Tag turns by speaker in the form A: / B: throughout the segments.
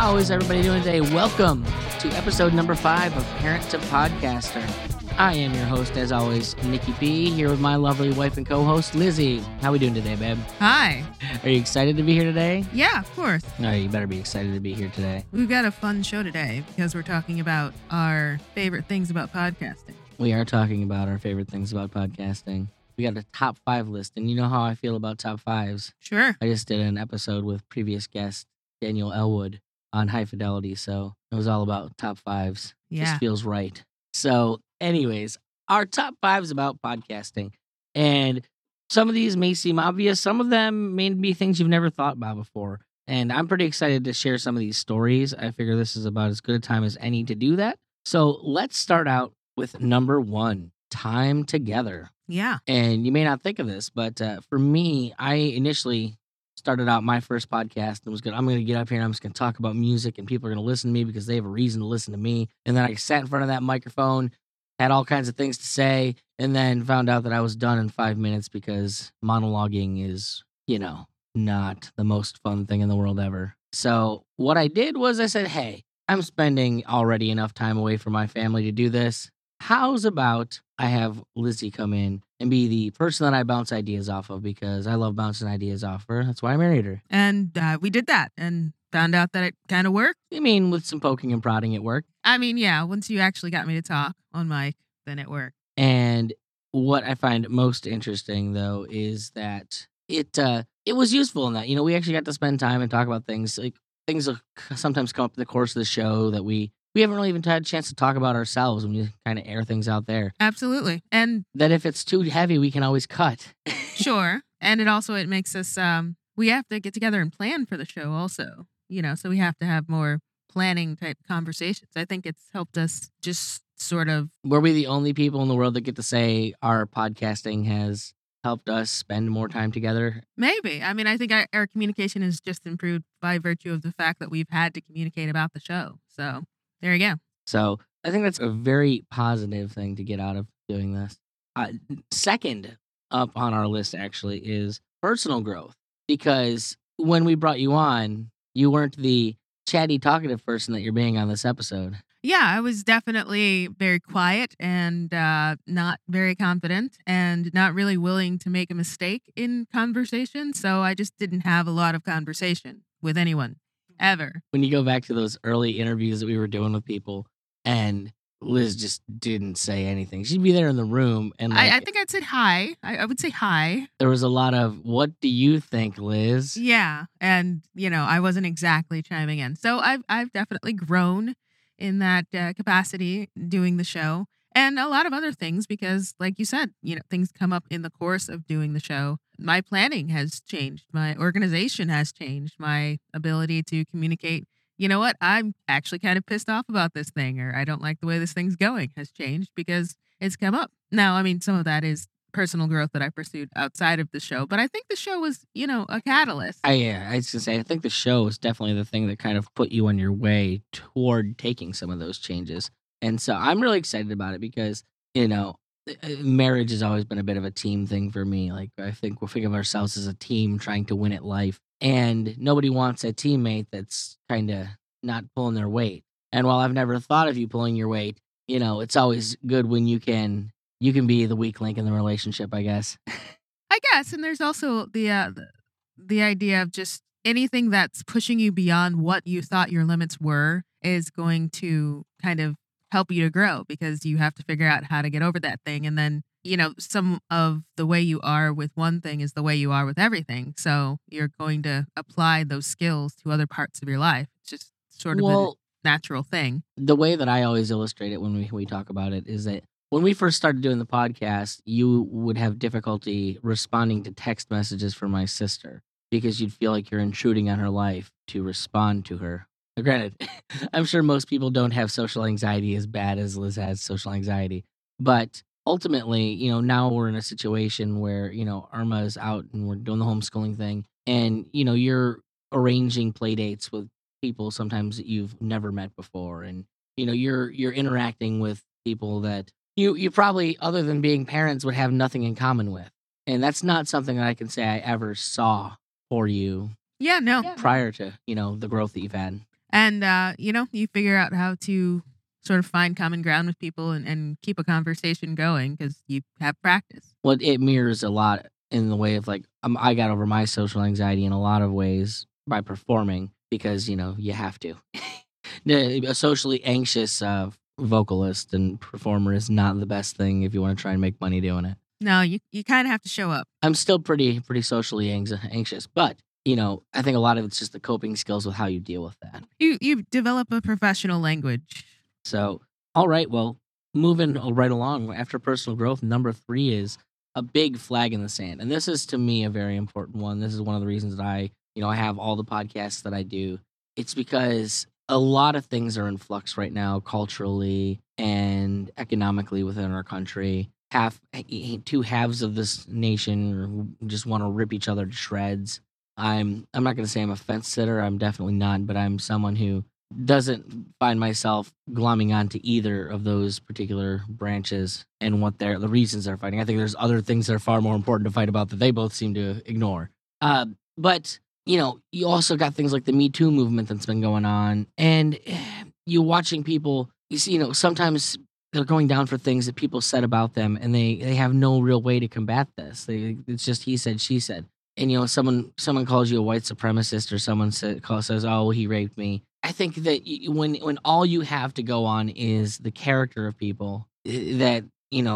A: How is everybody doing today? Welcome to episode number 5 of Parent to Podcaster. I am your host, as always, Nikki B, here with my lovely wife and co-host, Lizzie. How we doing today, babe?
B: Hi.
A: Are you excited to be here today?
B: Yeah, of course.
A: No, you better be excited to be here today.
B: We've got a fun show today because we're talking about our favorite things about podcasting.
A: We are talking about our favorite things about podcasting. We got a top 5 list, and you know how I feel about top 5s.
B: Sure.
A: I just did an episode with previous guest, Daniel Elwood, on High Fidelity, so it was all about top 5s.
B: Yeah.
A: Just feels right. So, anyways, our top 5s about podcasting. And some of these may seem obvious. Some of them may be things you've never thought about before. And I'm pretty excited to share some of these stories. I figure this is about as good a time as any to do that. So let's start out with number 1, time together.
B: Yeah.
A: And you may not think of this, but for me, I initially started out my first podcast and I'm going to get up here and I'm just going to talk about music and people are going to listen to me because they have a reason to listen to me. And then I sat in front of that microphone, had all kinds of things to say, and then found out that I was done in 5 minutes because monologuing is, not the most fun thing in the world ever. So what I did was I said, hey, I'm spending already enough time away from my family to do this. How's about I have Lizzie come in and be the person that I bounce ideas off of because I love bouncing ideas off her. That's why I married her.
B: And we did that and found out that it kind of worked.
A: I mean, with some poking and prodding, it worked.
B: I mean, yeah, once you actually got me to talk on mic, then it worked.
A: And what I find most interesting, though, is that it was useful in that, we actually got to spend time and talk about things. Like things will sometimes come up in the course of the show that we haven't really even had a chance to talk about ourselves when we kind of air things out there.
B: Absolutely. And
A: that if it's too heavy, we can always cut.
B: Sure. And it makes us, we have to get together and plan for the show also, so we have to have more planning type conversations. I think it's helped us just sort of.
A: Were we the only people in the world that get to say our podcasting has helped us spend more time together?
B: Maybe. I mean, I think our communication has just improved by virtue of the fact that we've had to communicate about the show. So there you go.
A: So I think that's a very positive thing to get out of doing this. Second up on our list actually is personal growth, because when we brought you on, you weren't the chatty, talkative person that you're being on this episode.
B: Yeah, I was definitely very quiet and not very confident and not really willing to make a mistake in conversation. So I just didn't have a lot of conversation with anyone ever.
A: When you go back to those early interviews that we were doing with people and Liz just didn't say anything. She'd be there in the room and
B: I think I'd said hi. I would say hi.
A: There was a lot of, what do you think, Liz?
B: Yeah. And, I wasn't exactly chiming in. So I've definitely grown in that capacity doing the show and a lot of other things because like you said, things come up in the course of doing the show. My planning has changed. My organization has changed. My ability to communicate, you know what, I'm actually kind of pissed off about this thing or I don't like the way this thing's going has changed because it's come up. Now, I mean, some of that is personal growth that I pursued outside of the show, but I think the show was, a catalyst.
A: I was gonna say, I think the show is definitely the thing that kind of put you on your way toward taking some of those changes. And so I'm really excited about it because, marriage has always been a bit of a team thing for me. Like, I think we'll think of ourselves as a team trying to win at life. And nobody wants a teammate that's kind of not pulling their weight. And while I've never thought of you pulling your weight, it's always good when you can be the weak link in the relationship, I guess.
B: I guess. And there's also the idea of just anything that's pushing you beyond what you thought your limits were is going to kind of help you to grow because you have to figure out how to get over that thing. And then, some of the way you are with one thing is the way you are with everything. So you're going to apply those skills to other parts of your life. It's just sort of a natural thing.
A: The way that I always illustrate it when we talk about it is that when we first started doing the podcast, you would have difficulty responding to text messages from my sister because you'd feel like you're intruding on her life to respond to her. Now, granted, I'm sure most people don't have social anxiety as bad as Liz has social anxiety. But ultimately, now we're in a situation where, Irma is out and we're doing the homeschooling thing. And, you're arranging play dates with people sometimes that you've never met before. And, you're interacting with people that you probably, other than being parents, would have nothing in common with. And that's not something that I can say I ever saw for you
B: Yeah, no.
A: prior to, the growth that you've had.
B: And you figure out how to sort of find common ground with people and keep a conversation going because you have practice.
A: Well, it mirrors a lot in the way of like I got over my social anxiety in a lot of ways by performing because you have to. A socially anxious vocalist and performer is not the best thing if you want to try and make money doing it.
B: No, you kind of have to show up.
A: I'm still pretty socially anxious, but I think a lot of it's just the coping skills with how you deal with that.
B: You develop a professional language.
A: So, all right, well, moving right along after personal growth, number 3 is a big flag in the sand, and this is to me a very important one. This is one of the reasons that I have all the podcasts that I do. It's because a lot of things are in flux right now, culturally and economically within our country. Two halves of this nation just want to rip each other to shreds. I'm not going to say I'm a fence sitter. I'm definitely not, but I'm someone who doesn't find myself glomming onto either of those particular branches and what the reasons they're fighting. I think there's other things that are far more important to fight about that they both seem to ignore. But you also got things like the Me Too movement that's been going on, and you're watching people. You see, sometimes they're going down for things that people said about them, and they have no real way to combat this. It's just he said, she said. And someone calls you a white supremacist, or someone says, "Oh, he raped me." I think that when all you have to go on is the character of people that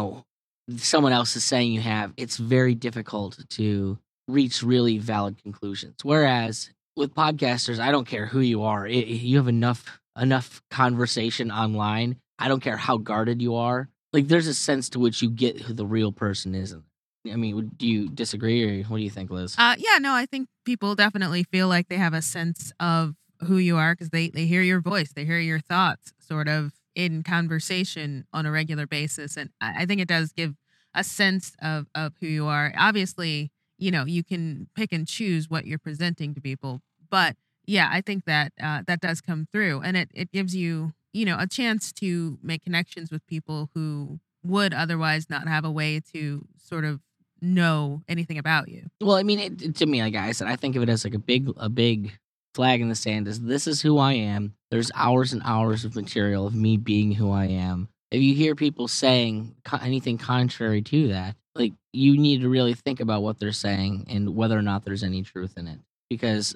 A: someone else is saying you have, it's very difficult to reach really valid conclusions. Whereas with podcasters, I don't care who you are. You have enough conversation online. I don't care how guarded you are. Like, there's a sense to which you get who the real person is. I mean, do you disagree, or what do you think, Liz?
B: Yeah, no, I think people definitely feel like they have a sense of who you are because they hear your voice, they hear your thoughts sort of in conversation on a regular basis. And I think it does give a sense of who you are. Obviously, you can pick and choose what you're presenting to people. But yeah, I think that that does come through. And it gives you, a chance to make connections with people who would otherwise not have a way to sort of know anything about you.
A: Well, I mean, to me, like I said, I think of it as like a big flag in the sand. This is who I am. There's hours and hours of material of me being who I am. If you hear people saying anything contrary to that, like, you need to really think about what they're saying and whether or not there's any truth in it. Because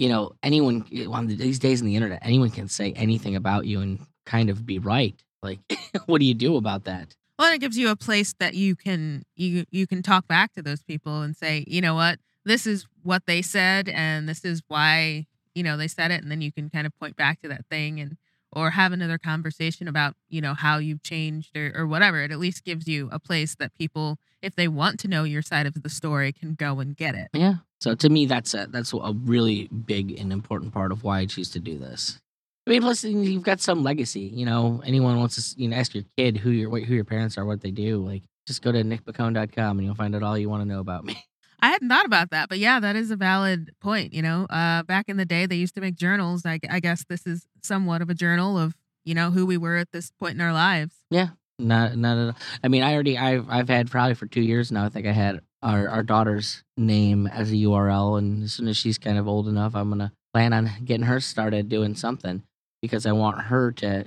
A: anyone on these days in the internet, anyone can say anything about you and kind of be right. Like, what do you do about that?
B: Well, and it gives you a place that you can talk back to those people and say, you know what, this is what they said, and this is why they said it, and then you can kind of point back to that thing and or have another conversation about how you've changed or whatever. It at least gives you a place that people, if they want to know your side of the story, can go and get it.
A: Yeah. So to me, that's a really big and important part of why I choose to do this. I mean, plus you've got some legacy. Anyone wants to ask your kid who your parents are, what they do. Like, just go to nickbacone.com and you'll find out all you want to know about me.
B: I hadn't thought about that, but yeah, that is a valid point. Back in the day, they used to make journals. I guess this is somewhat of a journal of who we were at this point in our lives.
A: Yeah, not at all. I mean, I've had probably for 2 years now. I think I had our daughter's name as a URL, and as soon as she's kind of old enough, I'm gonna plan on getting her started doing something because I want her to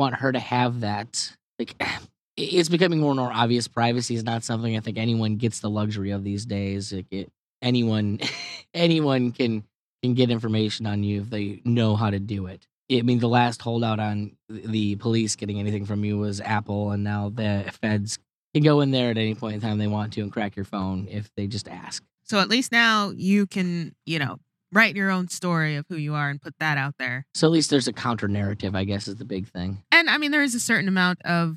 A: have that. Like, it's becoming more and more obvious. Privacy is not something I think anyone gets the luxury of these days. Like, anyone can get information on you if they know how to do it. I mean, the last holdout on the police getting anything from you was Apple, and now the feds can go in there at any point in time they want to and crack your phone if they just ask.
B: So at least now you can, write your own story of who you are and put that out there.
A: So at least there's a counter narrative, I guess, is the big thing.
B: And I mean, there is a certain amount of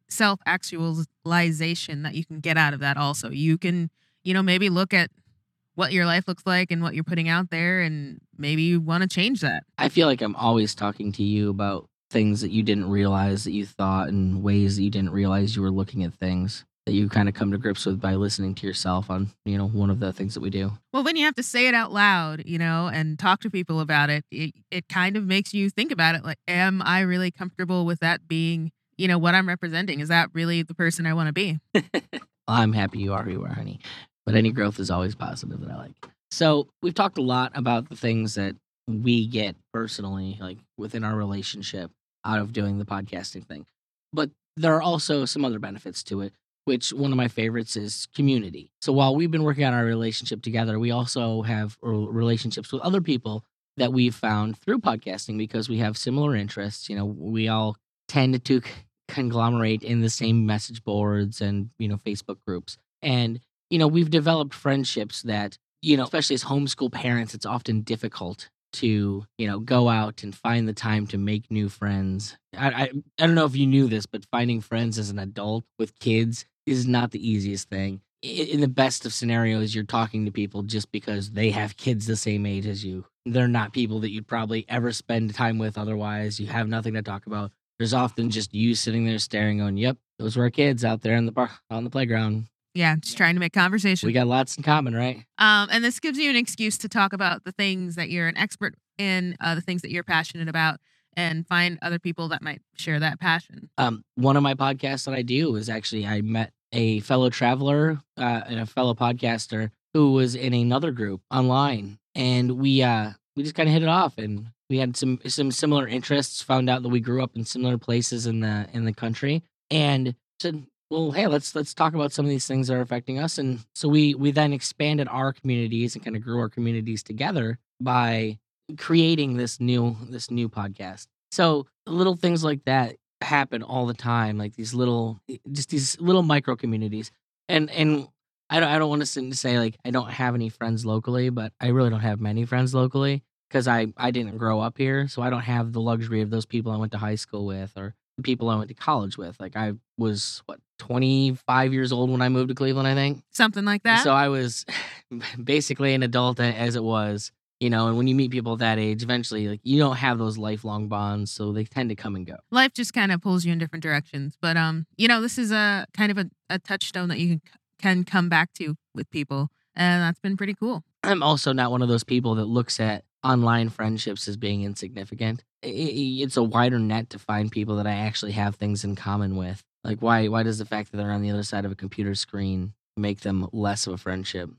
B: self-actualization that you can get out of that also. You can, maybe look at what your life looks like and what you're putting out there, and maybe you want to change that.
A: I feel like I'm always talking to you about things that you didn't realize that you thought, and ways that you didn't realize you were looking at things that you kind of come to grips with by listening to yourself on, one of the things that we do.
B: Well, when you have to say it out loud, and talk to people about it, it kind of makes you think about it. Like, am I really comfortable with that being, what I'm representing? Is that really the person I want to be?
A: I'm happy you are who you are, honey. But any growth is always positive that I like. So we've talked a lot about the things that we get personally, like within our relationship, out of doing the podcasting thing. But there are also some other benefits to it, which one of my favorites is community. So while we've been working on our relationship together, we also have relationships with other people that we've found through podcasting because we have similar interests. We all tend to conglomerate in the same message boards and, Facebook groups. And, we've developed friendships that, especially as homeschool parents, it's often difficult to, go out and find the time to make new friends. I don't know if you knew this, but finding friends as an adult with kids is not the easiest thing. In the best of scenarios, you're talking to people just because they have kids the same age as you. They're not people that you'd probably ever spend time with otherwise. You have nothing to talk about. There's often just you sitting there staring, going, "Yep, those were our kids out there in the on the playground.
B: Yeah, just trying to make conversation.
A: We got lots in common, right?"
B: And this gives you an excuse to talk about the things that you're an expert in, the things that you're passionate about, and find other people that might share that passion.
A: One of my podcasts that I do is actually I met a fellow traveler and a fellow podcaster who was in another group online, and we just kind of hit it off, and we had some similar interests. Found out that we grew up in similar places in the country, and said, "Well, hey, let's talk about some of these things that are affecting us." And so we then expanded our communities and kind of grew our communities together by creating this new podcast. So little things like that happen all the time, like these little micro communities. And I don't want to sit and say like I don't have any friends locally, but I really don't have many friends locally because I didn't grow up here, so I don't have the luxury of those people I went to high school with or the people I went to college with. Like I was 25 years old when I moved to Cleveland, I think.
B: Something like that.
A: So I was basically an adult as it was. And when you meet people that age, eventually, like you don't have those lifelong bonds, so they tend to come and go.
B: Life just kind of pulls you in different directions. But this is a kind of a touchstone that you can come back to with people, and that's been pretty cool.
A: I'm also not one of those people that looks at online friendships as being insignificant. It's a wider net to find people that I actually have things in common with. Like why does the fact that they're on the other side of a computer screen make them less of a friendship?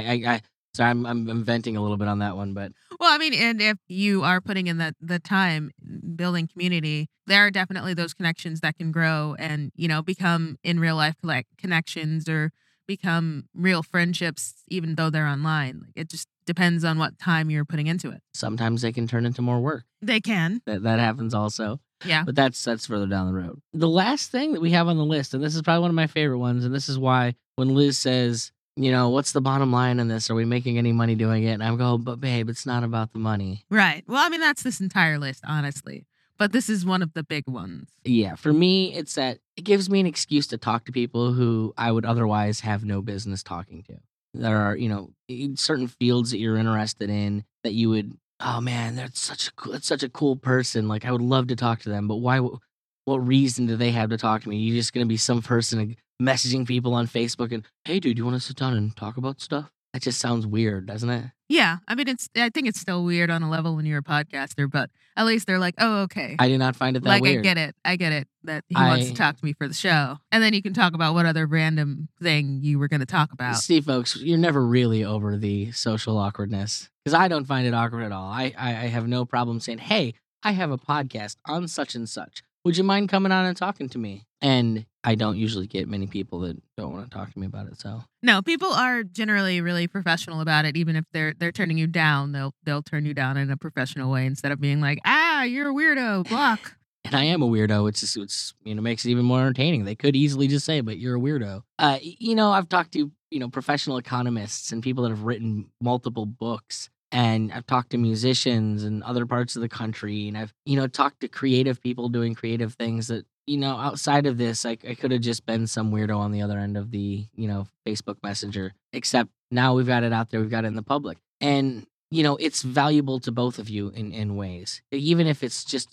A: So I'm venting a little bit on that one, but
B: Well, I mean, and if you are putting in the time building community, there are definitely those connections that can grow and become in real life connections or become real friendships, even though they're online. Like it just depends on what time you're putting into it.
A: sometimes they can turn into more work.
B: They can,
A: That happens also.
B: yeah.
A: But that's further down the road. The last thing that we have on the list, and this is probably one of my favorite ones, and this is why when Liz says, what's the bottom line in this? Are we making any money doing it? And I'm going, but babe, it's not about the money.
B: Right. Well, I mean, that's this entire list, honestly. But this is one of the big ones.
A: Yeah, for me, it's that it gives me an excuse to talk to people who I would otherwise have no business talking to. There are, certain fields that you're interested in that you would, oh man, that's such a cool person. Like I would love to talk to them, but why? What reason do they have to talk to me? You're just gonna be some person messaging people on Facebook and, hey, dude, you want to sit down and talk about stuff? That just sounds weird, doesn't it?
B: Yeah. I mean, I think it's still weird on a level when you're a podcaster, but at least they're like, oh, okay.
A: I did not find it that
B: Like,
A: weird.
B: I get it that he wants to talk to me for the show. And then you can talk about what other random thing you were going to talk about.
A: See, folks, you're never really over the social awkwardness because I don't find it awkward at all. I have no problem saying, hey, I have a podcast on such and such. Would you mind coming on and talking to me? And I don't usually get many people that don't want to talk to me about it. So
B: No, people are generally really professional about it. Even if they're turning you down, they'll turn you down in a professional way instead of being like, you're a weirdo, block.
A: And I am a weirdo. It's makes it even more entertaining. They could easily just say, but you're a weirdo. I've talked to, professional economists and people that have written multiple books. And I've talked to musicians in other parts of the country. And I've, talked to creative people doing creative things that, outside of this, I could have just been some weirdo on the other end of the, Facebook Messenger. Except now we've got it out there. We've got it in the public. And it's valuable to both of you in ways. Even if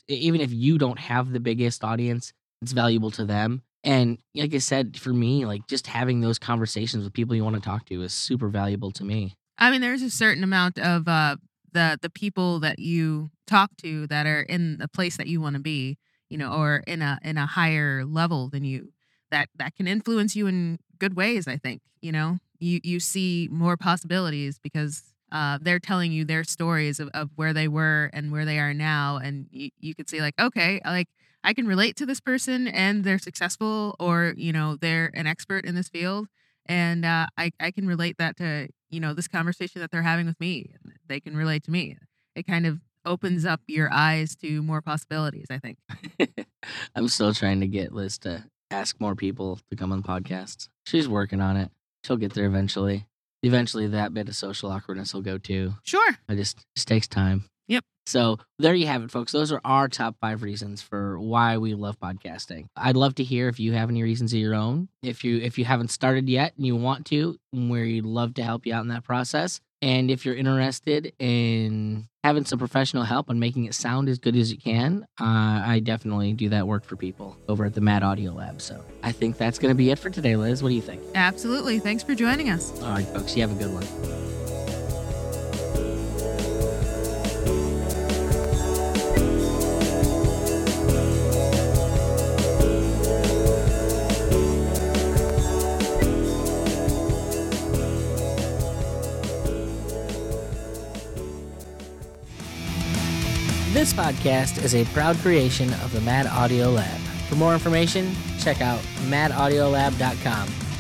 A: you don't have the biggest audience, it's valuable to them. And like I said, for me, like just having those conversations with people you want to talk to is super valuable to me.
B: I mean, there's a certain amount of the people that you talk to that are in the place that you want to be, or in a higher level than you, that can influence you in good ways. I think you see more possibilities because they're telling you their stories of where they were and where they are now, and you could say like, okay, like I can relate to this person and they're successful, or they're an expert in this field, and I can relate that to this conversation that they're having with me, and they can relate to me. It kind of opens up your eyes to more possibilities, I think.
A: I'm still trying to get Liz to ask more people to come on podcasts. She's working on it. She'll get there eventually. Eventually, that bit of social awkwardness will go too.
B: Sure.
A: It just takes time.
B: Yep.
A: So there you have it, folks. Those are our top 5 reasons for why we love podcasting. I'd love to hear if you have any reasons of your own. If you haven't started yet and you want to, we'd love to help you out in that process. And if you're interested in having some professional help on making it sound as good as you can, I definitely do that work for people over at the Mad Audio Lab. So I think that's going to be it for today, Liz. What do you think?
B: Absolutely. Thanks for joining us.
A: All right, folks. You have a good one. This podcast is a proud creation of the Mad Audio Lab. For more information, check out madaudiolab.com.